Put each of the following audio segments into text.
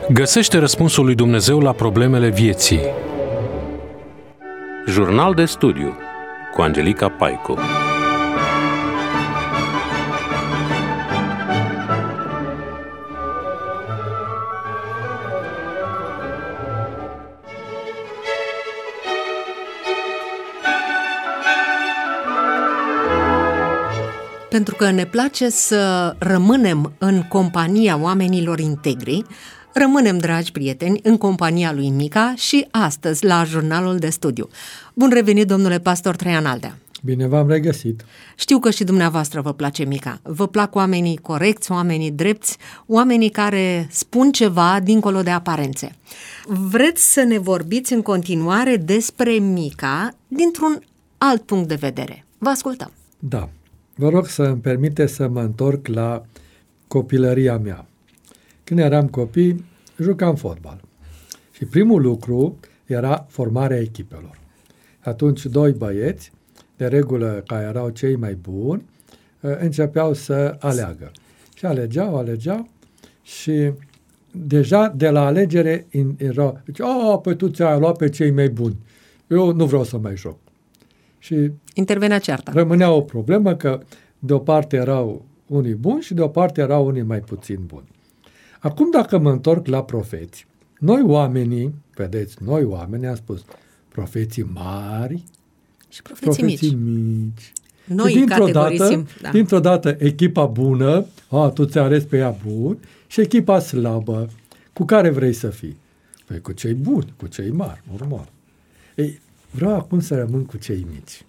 Găsește răspunsul lui Dumnezeu la problemele vieții. Jurnal de studiu cu Angelica Paicu. Pentru că ne place să rămânem în compania oamenilor integri, rămânem, dragi prieteni, în compania lui Mica și astăzi la Jurnalul de Studiu. Bun revenit, domnule pastor Traian Aldea! Bine v-am regăsit! Știu că și dumneavoastră vă place Mica. Vă plac oamenii corecți, oamenii drepți, oamenii care spun ceva dincolo de aparențe. Vreți să ne vorbiți în continuare despre Mica dintr-un alt punct de vedere. Vă ascultăm! Da. Vă rog să îmi permite să mă întorc la copilăria mea. Când eram copii, jucam fotbal. Și primul lucru era formarea echipelor. Atunci, doi băieți, de regulă care erau cei mai buni, începeau să aleagă. Și alegeau și deja de la alegere erau, păi tu ți-ai luat pe cei mai buni. Eu nu vreau să mai joc. Și intervenea cearta. Rămânea o problemă că de o parte erau unii buni și de o parte erau unii mai puțin buni. Acum dacă mă întorc la profeți, noi oamenii am spus profeții mari și profeții mici. Noi categorisim. Dintr-o dată echipa bună, tu ți arăți pe ea bun, și echipa slabă, cu care vrei să fii? Păi cu cei buni, cu cei mari, normal. Ei, vreau acum să rămân cu cei mici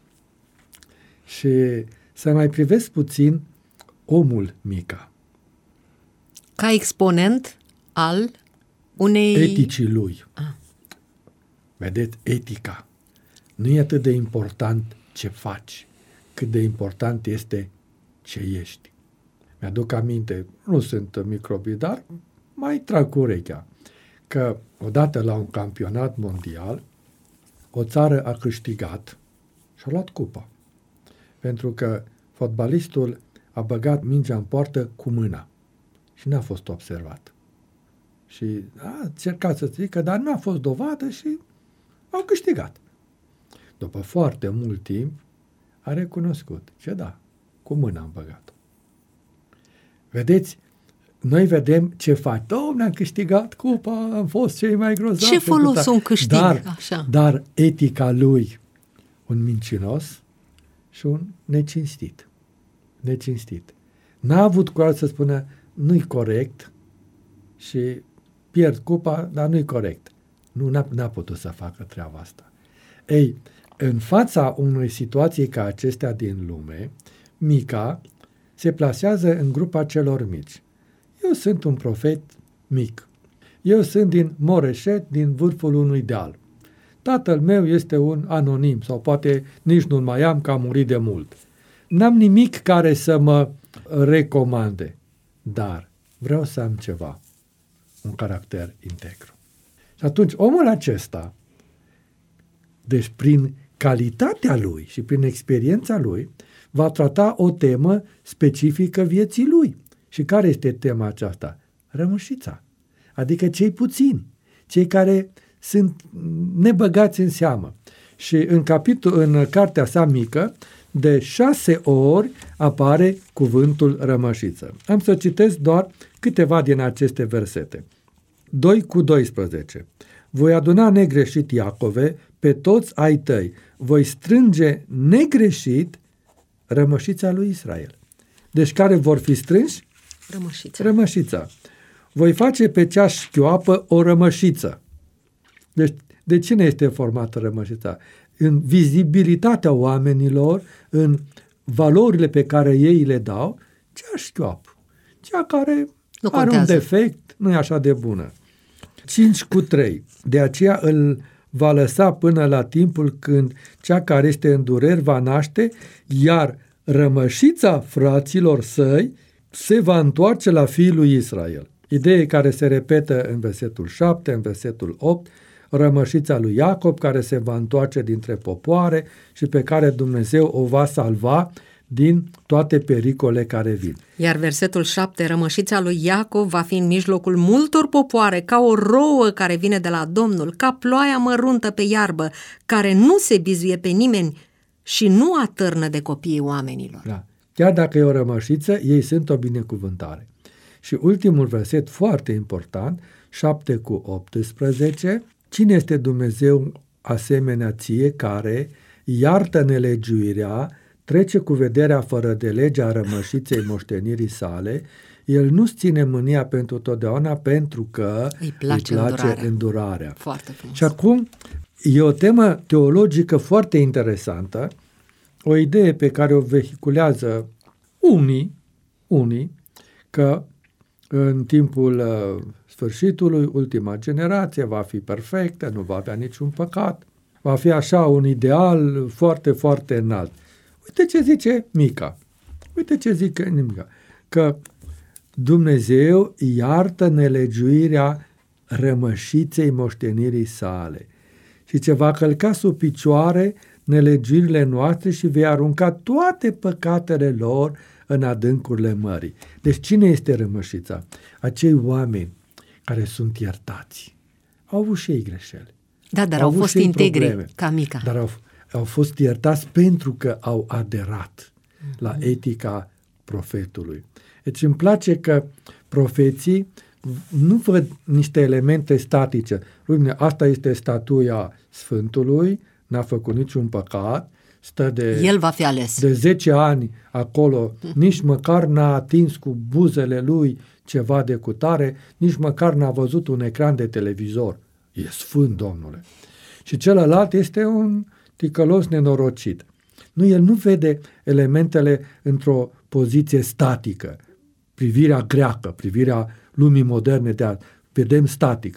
și să mai privesc puțin omul Mica. Ca exponent al unei... eticii lui. Vedeți, etica. Nu e atât de important ce faci, cât de important este ce ești. Mi-aduc aminte, nu sunt microbii, dar mai trag cu urechea, că odată la un campionat mondial, o țară a câștigat și a luat cupa. Pentru că fotbalistul a băgat mingea în poartă cu mâna și n-a fost observat. Și a încercat să zică, dar nu a fost dovadă și au câștigat. După foarte mult timp a recunoscut. Ce da, cu mâna am băgat-o. Vedeți, noi vedem ce fac. Dom'le, am câștigat cupa, am fost cei mai grozavi. Ce folos un câștig? Dar etica lui, un mincinos și un necinstit. N-a avut curaj să spună, nu-i corect și pierd cupa, dar nu-i corect. N-a putut să facă treaba asta. Ei, în fața unei situații ca acestea din lume, Mica se plasează în grupa celor mici. Eu sunt un profet mic. Eu sunt din Moreșet, din vârful unui deal. Tatăl meu este un anonim sau poate nici nu-l mai am, că a murit de mult. N-am nimic care să mă recomande, dar vreau să am ceva, un caracter integru. Și atunci omul acesta, deci prin calitatea lui și prin experiența lui, va trata o temă specifică vieții lui. Și care este tema aceasta? Rămășița. Adică cei puțini, cei care sunt nebăgați în seamă. Și în cartea sa mică, de 6 ori apare cuvântul rămășiță. Am să citesc doar câteva din aceste versete. 2:12. Voi aduna negreșit, Iacove, pe toți ai tăi. Voi strânge negreșit rămășița lui Israel. Deci care vor fi strânși? Rămășița. Voi face pe cea șchioapă o rămășiță. Deci, de cine este formată rămășița? În vizibilitatea oamenilor, în valorile pe care ei le dau, cea șchioapă. Cea care are un defect, nu e așa de bună. 5:3. De aceea îl va lăsa până la timpul când cea care este în dureri va naște, iar rămășița fraților săi se va întoarce la fiul lui Israel. Idee care se repetă în versetul 7, în versetul 8, rămășița lui Iacob care se va întoarce dintre popoare și pe care Dumnezeu o va salva din toate pericole care vin. Iar versetul 7, rămășița lui Iacov va fi în mijlocul multor popoare, ca o rouă care vine de la Domnul, ca ploaia măruntă pe iarbă, care nu se bizuie pe nimeni și nu atârnă de copiii oamenilor. Da. Chiar dacă e o rămășiță, ei sunt o binecuvântare. Și ultimul verset foarte important, 7:18, cine este Dumnezeu asemenea ție care iartă nelegiuirea, trece cu vederea fără de lege a rămășiței moștenirii sale, el nu-ți ține mânia pentru totdeauna pentru că îi place îndurarea. Foarte frumos. Și acum e o temă teologică foarte interesantă, o idee pe care o vehiculează unii că în timpul sfârșitului, ultima generație va fi perfectă, nu va avea niciun păcat, va fi așa un ideal foarte, foarte înalt. Uite ce zice Mica. Că Dumnezeu iartă nelegiuirea rămășiței moștenirii sale și ce va călca sub picioare nelegiuirile noastre și vei arunca toate păcatele lor în adâncurile mării. Deci cine este rămășița? Acei oameni care sunt iertați. Au avut și ei greșeli. Da, dar au fost integri ca Mica. Dar au fost iertați pentru că au aderat la etica profetului. Deci îmi place că profeții nu văd niște elemente statice. Uite, asta este statuia Sfântului, n-a făcut niciun păcat, stă El va fi ales. De 10 ani acolo, nici măcar n-a atins cu buzele lui ceva de cutare, nici măcar n-a văzut un ecran de televizor. E sfânt, Domnule. Și celălalt este un ticălos nenorocit. Nu, el nu vede elementele într-o poziție statică. Privirea greacă, privirea lumii moderne de azi. Vedem static,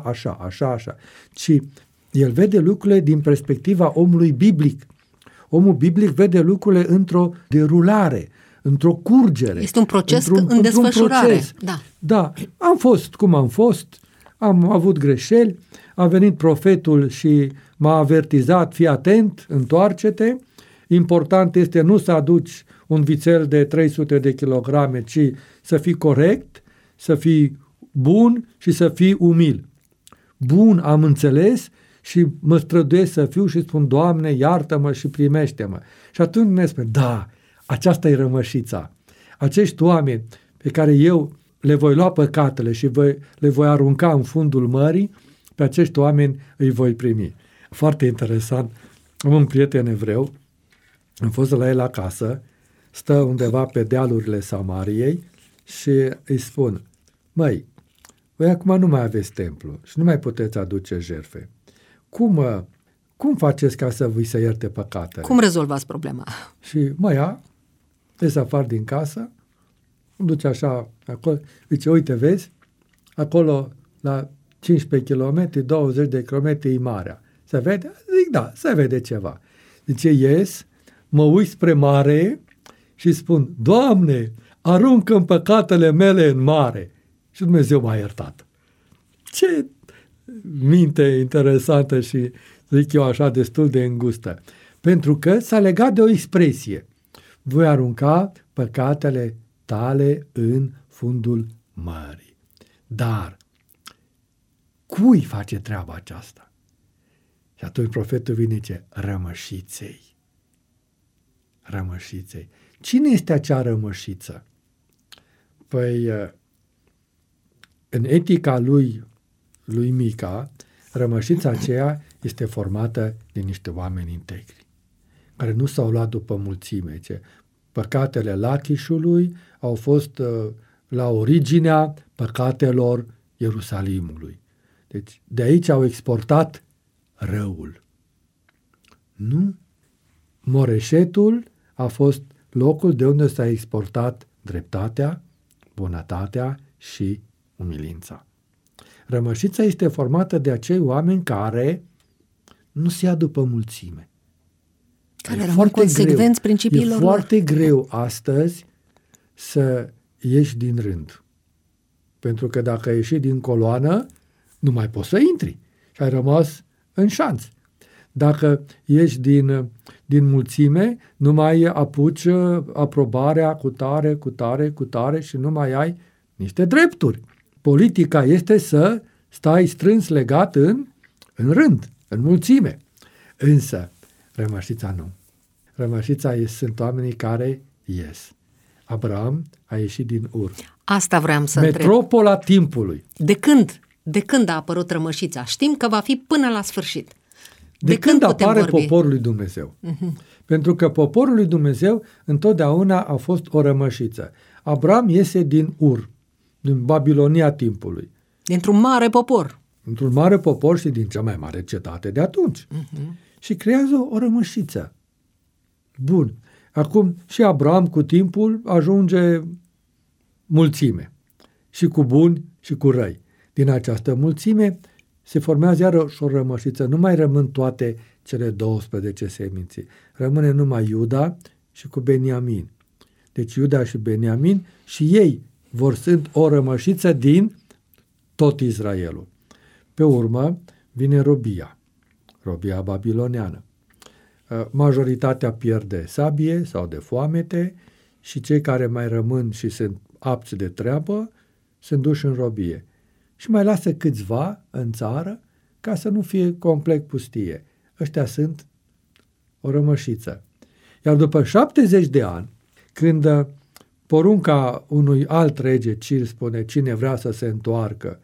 așa, ci el vede lucrurile din perspectiva omului biblic. Omul biblic vede lucrurile într-o derulare, într-o curgere. Este un proces în desfășurare. Proces. Da, am fost cum am fost, am avut greșeli, a venit profetul și m-a avertizat, fii atent, întoarce-te, important este nu să aduci un vițel de 300 de kilograme, ci să fii corect, să fii bun și să fii umil. Bun, am înțeles și mă străduiesc să fiu și spun, Doamne, iartă-mă și primește-mă. Și atunci ne spune, da, aceasta e rămășița. Acești oameni pe care eu le voi lua păcatele și le voi arunca în fundul mării, pe acești oameni îi voi primi. Foarte interesant, am un prieten evreu, am fost la el acasă, stă undeva pe dealurile Samariei și îi spun, măi, voi acum nu mai aveți templu și nu mai puteți aduce jertfe. Cum faceți ca să vi se ierte păcatele? Cum rezolvați problema? Și mă ia, ies afară din casă, îmi duce așa acolo, zice, uite, vezi, acolo la 15 km, 20 de km e marea. Se vede? Zic, da, se vede ceva. Zice, ies, mă uit spre mare și spun, Doamne, aruncă-mi păcatele mele în mare. Și Dumnezeu m-a iertat. Ce minte interesantă și, zic eu așa, destul de îngustă. Pentru că s-a legat de o expresie. Voi arunca păcatele tale în fundul mării. Dar cui face treaba aceasta? Și atunci profetul vine și zice, rămășiței. Rămășiței. Cine este acea rămășiță? Păi, în etica lui Mica, rămășița aceea este formată din niște oameni integri, care nu s-au luat după mulțime. Păcatele Lachișului au fost la originea păcatelor Ierusalimului. Deci, de aici au exportat răul. Nu. Moreșetul a fost locul de unde s-a exportat dreptatea, bunătatea și umilința. Rămășița este formată de acei oameni care nu se ia după mulțime. Care rămân consecvenți principiilor lor. E foarte greu astăzi să ieși din rând. Pentru că dacă ai ieșit din coloană, nu mai poți să intri. Și ai rămas în șanț. Dacă ești din mulțime, nu mai apuci aprobarea cu tare și nu mai ai niște drepturi. Politica este să stai strâns legat în rând, în mulțime. Însă, rămășița nu. Rămășița sunt oamenii care ies. Abraham a ieșit din Ur. Asta vreau să întreb. Metropola timpului. De când a apărut rămășița? Știm că va fi până la sfârșit. De când apare poporul lui Dumnezeu? Pentru că poporul lui Dumnezeu întotdeauna a fost o rămășiță. Abraham iese din Ur, din Babilonia timpului. Dintr-un mare popor. Într-un mare popor și din cea mai mare cetate de atunci. Și creează o rămășiță. Bun. Acum și Abraham cu timpul ajunge mulțime. Și cu buni și cu răi. Din această mulțime se formează iarăși o rămășiță. Nu mai rămân toate cele 12 seminții. Rămâne numai Iuda și cu Beniamin. Deci Iuda și Beniamin și ei sunt o rămășiță din tot Israelul. Pe urmă vine robia babiloniană. Majoritatea pierde sabie sau de foamete și cei care mai rămân și sunt apți de treabă sunt duși în robie. Și mai lasă câțiva în țară ca să nu fie complet pustie. Ăștia sunt o rămășiță. Iar după 70 de ani, când porunca unui alt rege, Cir, spune cine vrea să se întoarcă,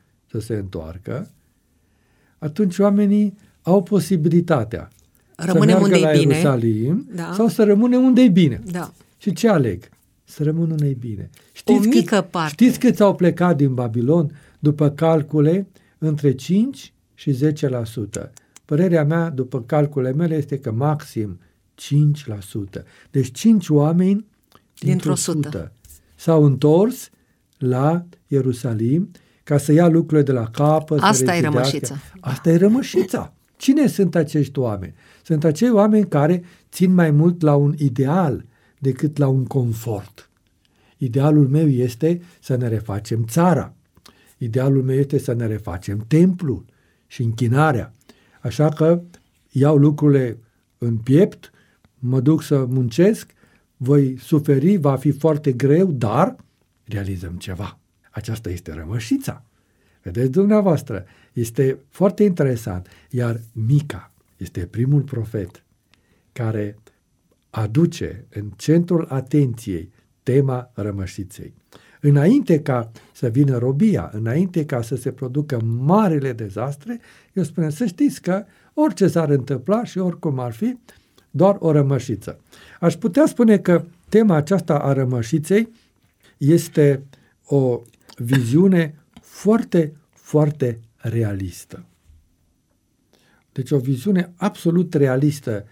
atunci oamenii au posibilitatea Rămânem să meargă la bine. Ierusalim sau să rămâne unde e bine. Da. Și ce aleg? Să rămân unde e bine. Știți câți au plecat din Babilon după calcule între 5 și 10%. Părerea mea, după calculele mele, este că maxim 5%. Deci 5 oameni dintr-o 100 s-au întors la Ierusalim ca să ia lucrurile de la capăt. Asta e rămășița. Asta e rămășița. Cine sunt acești oameni? Sunt acei oameni care țin mai mult la un ideal decât la un confort. Idealul meu este să ne refacem țara. Idealul meu este să ne refacem templul și închinarea. Așa că iau lucrurile în piept, mă duc să muncesc, voi suferi, va fi foarte greu, dar realizăm ceva. Aceasta este rămășița. Vedeți dumneavoastră, este foarte interesant. Iar Mica este primul profet care aduce în centrul atenției tema rămășiței. Înainte ca să vină robia, înainte ca să se producă marile dezastre, eu spun să știți că orice s-ar întâmpla și oricum ar fi, doar o rămășiță. Aș putea spune că tema aceasta a rămășiței este o viziune foarte, foarte realistă. Deci o viziune absolut realistă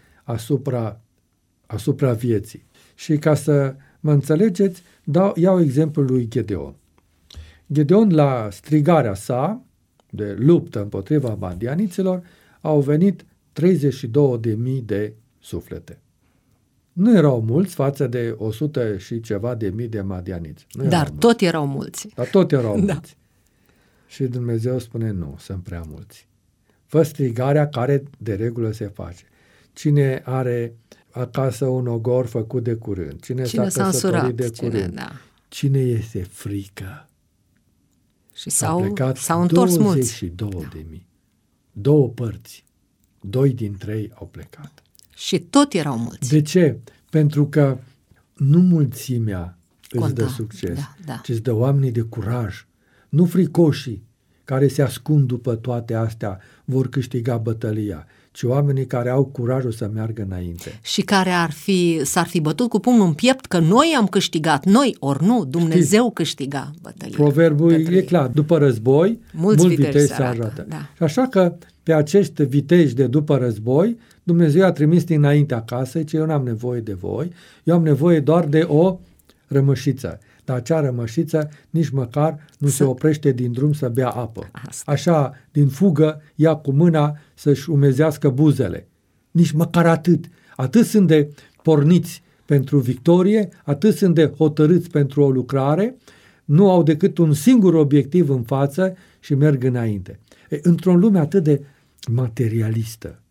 asupra vieții. Și ca să mă înțelegeți, iau exemplul lui Gedeon. Gedeon, la strigarea sa de luptă împotriva madianiților, au venit 32.000 de suflete. Nu erau mulți față de 100 și ceva de mii de madianiți. Dar tot erau mulți. Mulți. Și Dumnezeu spune, nu, sunt prea mulți. Fă strigarea care de regulă se face. Cine are acasă un ogor făcut de curând? Cine s-a căsătorit de curând? Cine este frică? Și s-au întors mulți. 22.000. 2 părți. 2 dintre ei au plecat. Și tot erau mulți. De ce? Pentru că nu mulțimea îți dă succes, ci îți dă oamenii de curaj. Nu fricoșii care se ascund după toate astea vor câștiga bătălia, ci oamenii care au curajul să meargă înainte. Și care s-ar fi bătut cu pumnul în piept că noi am câștigat, ori nu, Dumnezeu câștiga bătălia. Proverbul e clar, după război, mulți viteji se arată. Da. Așa că pe acești viteji de după război, Dumnezeu a trimis dinainte acasă, ce eu n-am nevoie de voi, eu am nevoie doar de o rămășiță. Dar acea rămășiță nici măcar nu se oprește din drum să bea apă. Așa, din fugă, ia cu mâna să-și umezească buzele. Nici măcar atât. Atât sunt de porniți pentru victorie, atât sunt de hotărâți pentru o lucrare, nu au decât un singur obiectiv în față și merg înainte. Într-o lume atât de materialistă,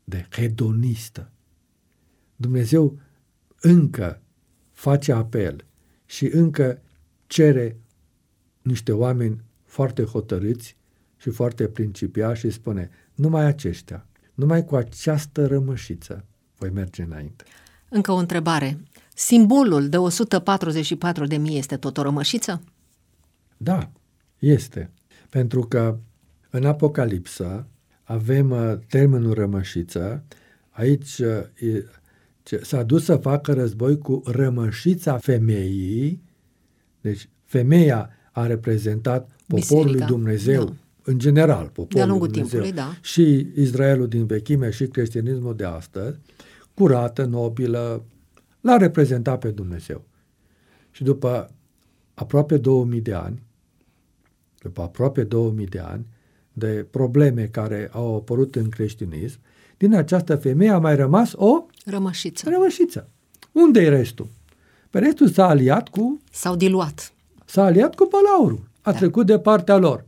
de hedonistă. Dumnezeu încă face apel și încă cere niște oameni foarte hotărâți și foarte principiași și spune, numai aceștia, numai cu această rămășiță voi merge înainte. Încă o întrebare. Simbolul de 144.000 este tot o rămășiță? Da, este. Pentru că în Apocalipsă avem termenul rămășiță. Aici s-a dus să facă război cu rămășița femeii. Deci femeia a reprezentat poporul lui Dumnezeu, da. În general, poporul lui Dumnezeu timpului, da. Și Israelul din vechime și creștinismul de astăzi, curată, nobilă, l-a reprezentat pe Dumnezeu. Și după aproape 2000 de ani, de probleme care au apărut în creștinism, din această femeie a mai rămas o rămășiță. Unde-i restul? Pe restul s-a aliat cu... S-au diluat. S-a aliat cu palaurul. A trecut de partea lor.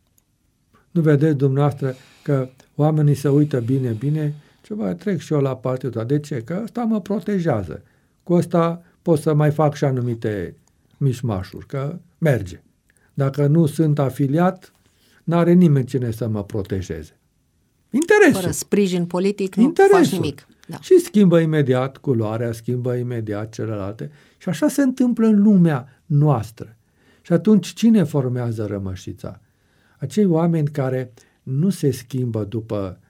Nu vedeți dumneavoastră că oamenii se uită bine, ceva trec și eu la partea ta. De ce? Că ăsta mă protejează. Cu ăsta pot să mai fac și anumite mișmașuri, că merge. Dacă nu sunt afiliat, n-are nimeni cine să mă protejeze. Interesul. Fără sprijin politic nu faci nimic. Da. Și schimbă imediat culoarea, schimbă imediat celelalte. Și așa se întâmplă în lumea noastră. Și atunci cine formează rămășița? Acei oameni care nu se schimbă după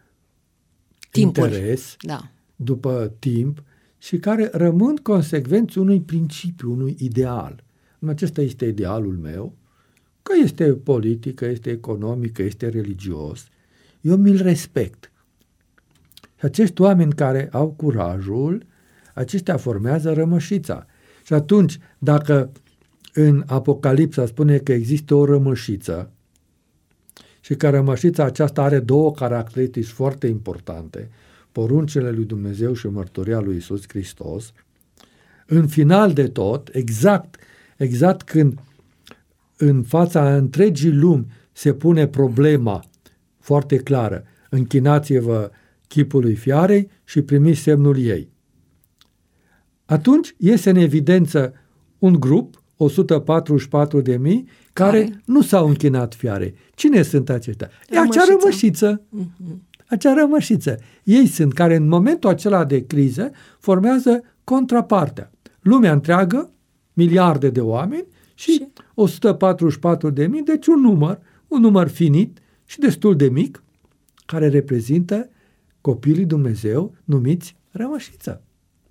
interes, da. După timp și care rămân consecvenți unui principiu, unui ideal. Acesta este idealul meu, că este politic, că este economic, că este religios. Eu mi-l respect. Și acești oameni care au curajul, aceștia formează rămășița. Și atunci, dacă în Apocalipsa spune că există o rămășiță și că rămășița aceasta are două caracteristici foarte importante, poruncile lui Dumnezeu și mărturia lui Iisus Hristos, în final de tot, exact când în fața întregii lumi se pune problema foarte clară, închinați-vă chipului fiarei și primiți semnul ei. Atunci iese în evidență un grup, 144.000, care nu s-au închinat fiarei. Cine sunt aceștia? E acea rămășiță. Acea rămășiță. Ei sunt care în momentul acela de criză formează contrapartea. Lumea întreagă, miliarde de oameni și 144.000, deci un număr finit și destul de mic, care reprezintă copiii Dumnezeu numiți rămășiță.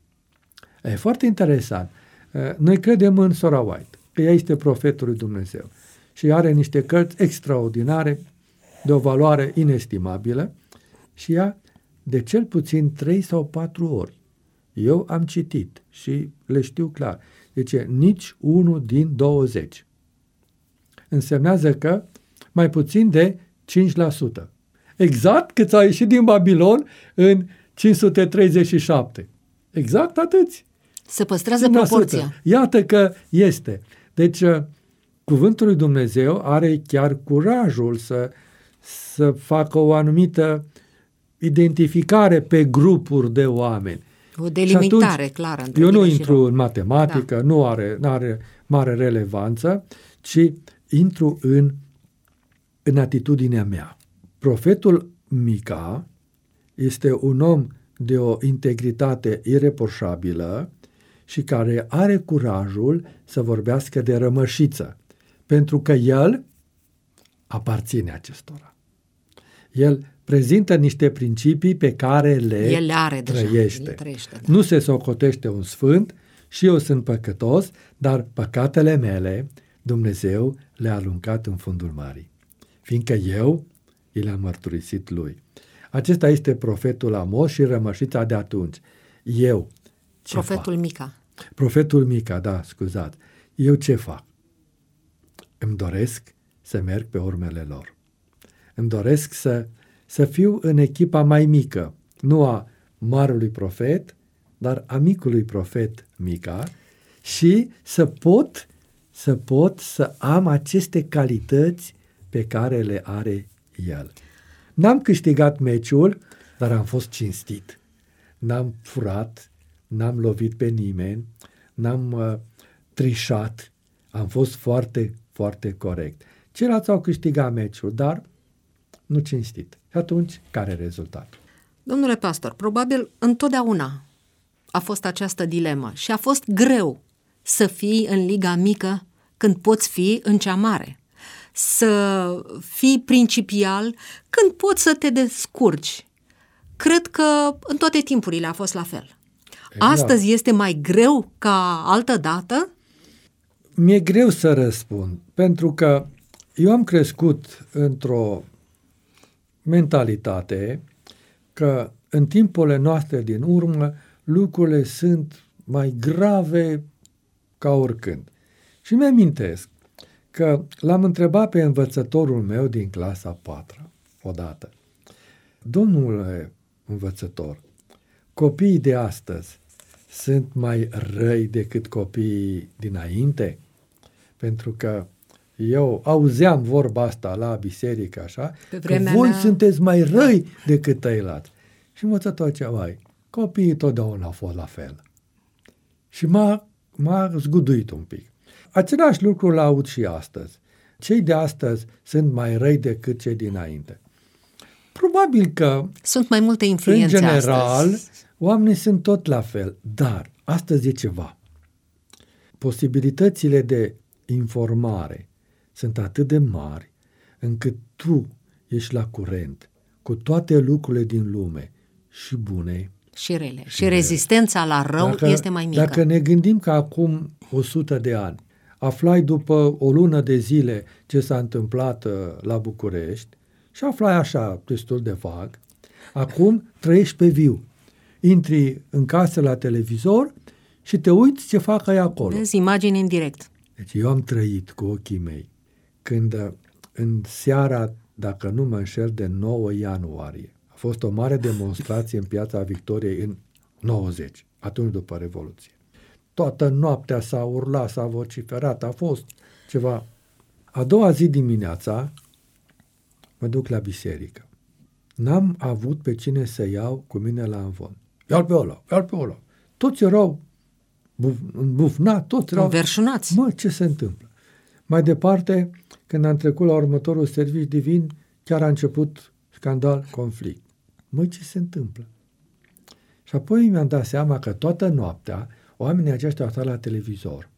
E foarte interesant. Noi credem în Sora White, că ea este profetul lui Dumnezeu și are niște cărți extraordinare, de o valoare inestimabilă și ea de cel puțin 3 sau 4 ori. Eu am citit și le știu clar. Deci nici unul din 20. Însemnează că mai puțin de 5%. Exact cât a ieșit din Babilon în 537. Exact atâți. Se păstrează proporția. Iată că este. Deci, cuvântul lui Dumnezeu are chiar curajul să facă o anumită identificare pe grupuri de oameni. O delimitare clară. Eu nu intru în matematică, da. Nu are mare relevanță, ci intru în atitudinea mea. Profetul Mica este un om de o integritate ireproșabilă și care are curajul să vorbească de rămășiță, pentru că el aparține acestora. El prezintă niște principii pe care le trăiește. Da. Nu se socotește un sfânt și eu sunt păcătos, dar păcatele mele Dumnezeu le-a aruncat în fundul mării, fiindcă eu i le-am mărturisit lui. Acesta este profetul Amos și rămășița de atunci. Eu ce Profetul fac? Mica. Profetul Mica, da, scuzați. Eu ce fac? Îmi doresc să merg pe urmele lor. Îmi doresc să fiu în echipa mai mică, nu a marelui profet, dar a micului profet Mica și să pot să am aceste calități pe care le are el. N-am câștigat meciul, dar am fost cinstit. N-am furat, n-am lovit pe nimeni, n-am trișat, am fost foarte, foarte corect. Ceilalți au câștigat meciul, dar nu cinstit. Și atunci, care e rezultatul? Domnule pastor, probabil întotdeauna a fost această dilemă și a fost greu să fii în liga mică când poți fi în cea mare. Să fii principial când poți să te descurci. Cred că în toate timpurile a fost la fel. Exact. Astăzi este mai greu ca altă dată? Mi-e greu să răspund, pentru că eu am crescut într-o mentalitate că în timpurile noastre din urmă lucrurile sunt mai grave ca oricând. Și mi-amintesc că l-am întrebat pe învățătorul meu din clasa 4-a odată: domnule învățător, copiii de astăzi sunt mai răi decât copiii dinainte? Pentru că eu auzeam vorba asta la biserică așa, că voi sunteți mai răi decât ăilalți. Și învățătorul ceva, copiii totdeauna au fost la fel. Și m-a zguduit un pic. Același lucru l-aud și astăzi. Cei de astăzi sunt mai răi decât cei dinainte. Probabil că sunt mai multe influențe în general, astăzi. Oamenii sunt tot la fel, dar astăzi e ceva. Posibilitățile de informare sunt atât de mari încât tu ești la curent cu toate lucrurile din lume, și bune și rele. Și rezistența la rău este mai mică. Dacă ne gândim că acum 100 de ani aflai după o lună de zile ce s-a întâmplat la București și aflai așa destul de vag, acum trăiești pe viu. Intri în casă la televizor și te uiți ce fac ei acolo. Vezi imagini în direct. Deci eu am trăit cu ochii mei când în seara, dacă nu mă înșel, de 9 ianuarie a fost o mare demonstrație în Piața Victoriei în 90, atunci după Revoluție. Toată noaptea s-a urlat, s-a vociferat, a fost ceva. A doua zi dimineața mă duc la biserică. N-am avut pe cine să iau cu mine la învon. Ia-l pe ăla. Toți erau îmbufnați, toți erau înverșunați. Mă, ce se întâmplă? Mai departe, când am trecut la următorul serviciu divin, chiar a început scandal, conflict. Măi, ce se întâmplă? Și apoi mi-am dat seama că toată noaptea oamenii aceștia au stat la televizor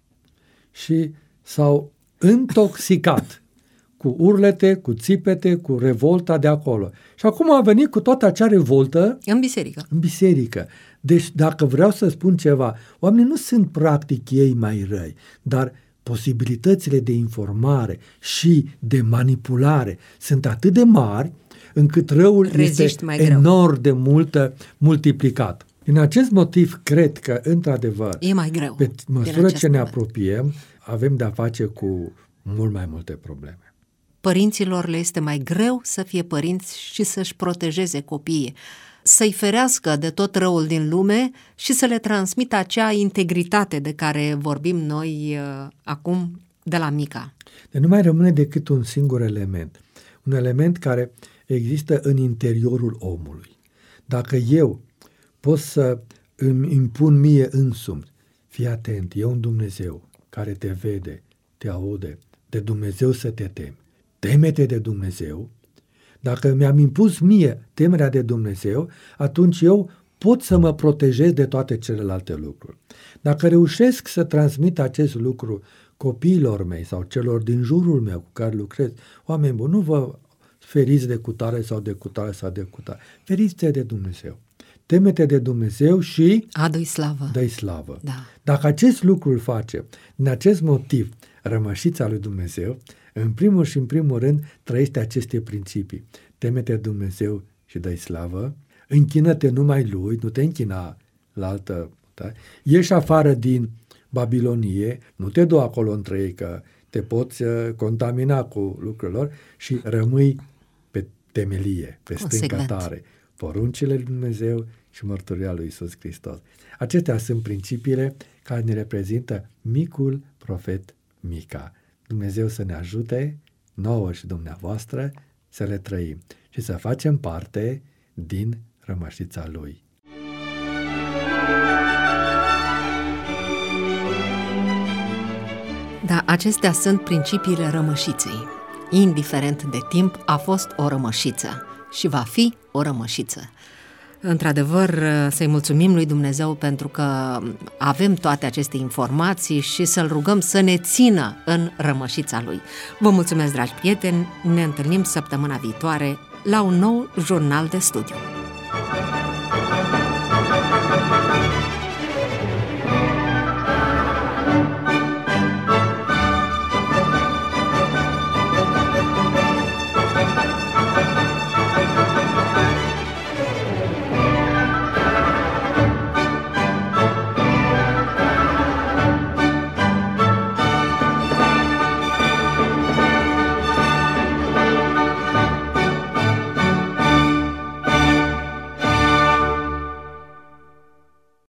și s-au intoxicat cu urlete, cu țipete, cu revolta de acolo. Și acum a venit cu toată acea revoltă în biserică. Deci, dacă vreau să spun ceva, oamenii nu sunt practic ei mai răi, dar posibilitățile de informare și de manipulare sunt atât de mari încât răul este enorm de multiplicat. Din acest motiv, cred că, într-adevăr, e mai greu. Pe măsură ce ne apropiem, avem de-a face cu mult mai multe probleme. Părinților le este mai greu să fie părinți și să-și protejeze copiii, să-i ferească de tot răul din lume și să le transmită acea integritate de care vorbim noi acum de la mica. Nu mai rămâne decât un singur element. Un element care există în interiorul omului. Dacă eu pot să îmi impun mie însumi, fii atent, e un Dumnezeu care te vede, te aude, de Dumnezeu să te temi. Teme-te de Dumnezeu. Dacă mi-am impus mie temerea de Dumnezeu, atunci eu pot să mă protejez de toate celelalte lucruri. Dacă reușesc să transmit acest lucru copiilor mei sau celor din jurul meu cu care lucrez, oameni buni, nu vă feriți de cutare sau de cutare sau de cutare. Feriți-te de Dumnezeu. Teme-te de Dumnezeu și dă-i slavă. Dă-i slavă. Da. Dacă acest lucru îl face, din acest motiv, rămășița lui Dumnezeu, în primul și în primul rând, trăiește aceste principii. Teme-te de Dumnezeu și dă-i slavă, închină-te numai Lui, nu te închina la altă. Da? Ieși afară din Babilonie, nu te du acolo între ei, că te poți contamina cu lucrurile lor și rămâi pe temelie, pe stânca tare. Poruncile lui Dumnezeu și mărturia lui Iisus Hristos. Acestea sunt principiile care ne reprezintă micul profet Mica. Dumnezeu să ne ajute, nouă și dumneavoastră, să le trăim și să facem parte din rămășița lui. Da, acestea sunt principiile rămășiței. Indiferent de timp, a fost o rămășiță și va fi o rămășiță. Într-adevăr, să-i mulțumim lui Dumnezeu pentru că avem toate aceste informații și să-L rugăm să ne țină în rămășița Lui. Vă mulțumesc, dragi prieteni, ne întâlnim săptămâna viitoare la un nou jurnal de studiu.